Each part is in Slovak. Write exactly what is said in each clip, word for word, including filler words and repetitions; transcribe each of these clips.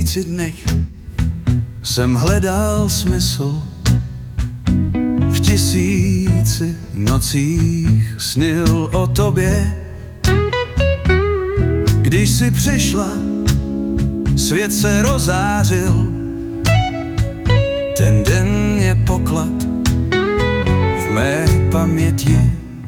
tisíci dnech jsem hledal smysl, v tisíci nocích snil o tobě. Když jsi přišla, svět se rozářil, ten den je poklad v mé paměti.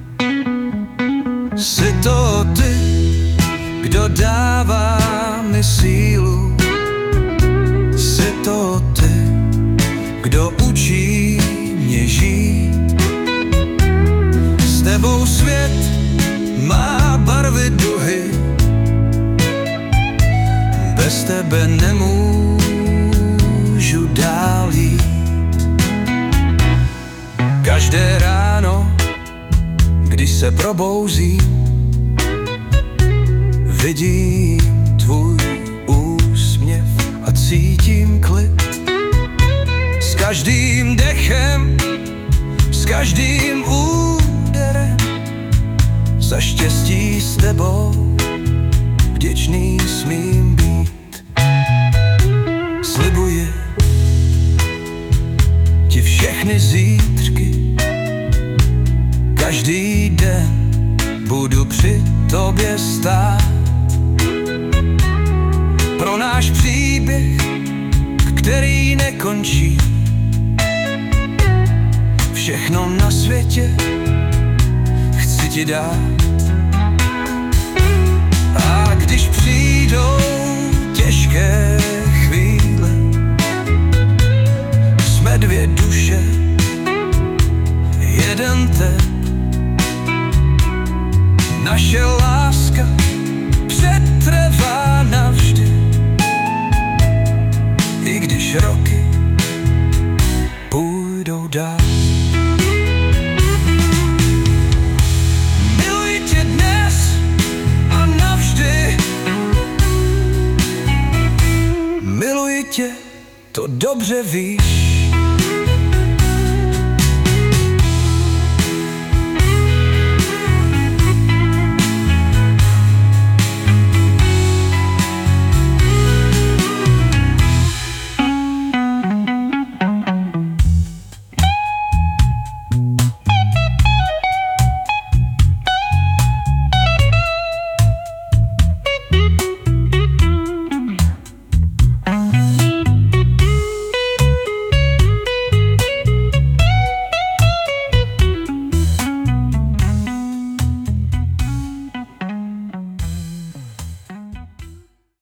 Jsi to ty, kdo dává mi sílu, jsi to ty, kdo učí mě žít. S tebou svět má barvy duhy, bez tebe nemůžu dál jít. Každé ráno, když se probouzím, vidím tvůj úsměv a cítím klid. S každým dechem, s každým úderem, za štěstí s tebou vděčný smím být. Slibuji ti všechny zítřky, každý den budu při tobě stát. Pro náš příběh, který nekončí, všechno na světě chci ti dát. A když přijdou těžké chvíle, jsme dvě duše, jeden tep. Naše láska přetrvá navždy, i když roky půjdou dál. Miluji tě dnes a navždy, miluji tě, to dobře víš.